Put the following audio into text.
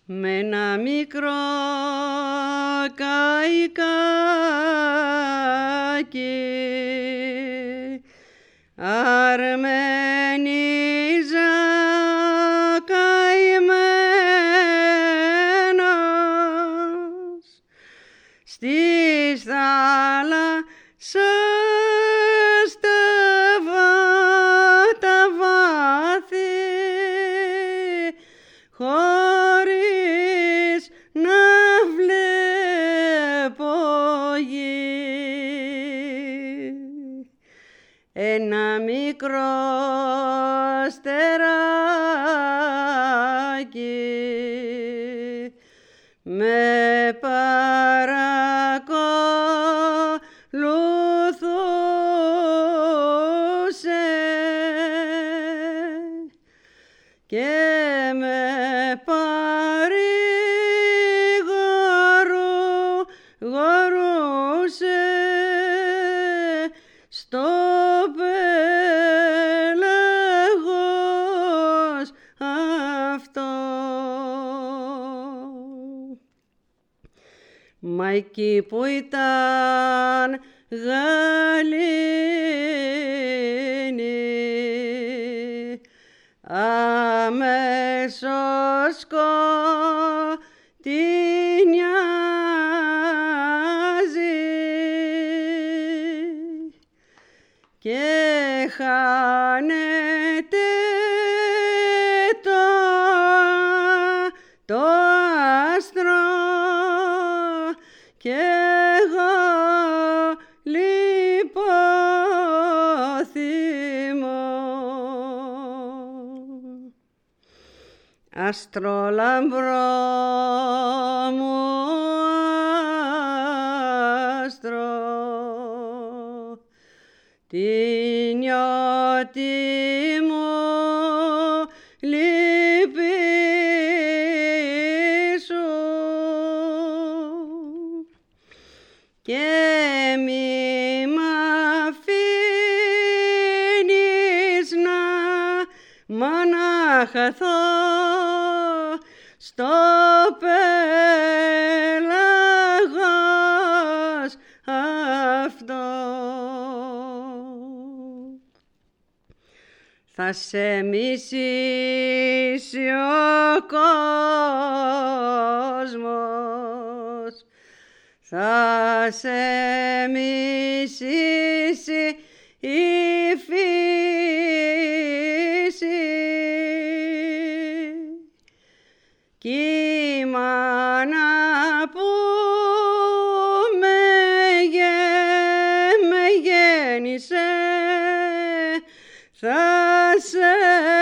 με ένα μικρό καϊκάκι αρμενίζα καημένος στις θάλασσες τα βάθη χωρίς να βλέπω γη. Ένα μικρό στεράκι με παρακολουθούσε και με παρηγορούσε στο πέλαγος αυτό. Μα εκεί που ήταν γαλήνη αμέσως σκοτεινιάζει και χάνεται το άστρο κι εγώ λιποθυμώ. Αστρολαμπρό μου άστρο, τη νιώτη μου λύπη σου και μη μ' αφήνεις να χαθώ στο πέλαγος αυτό. Θα σε μισήσει ο κόσμος, θα σε μισήσει η φύση κι η μάνα που με γέννησε θα σε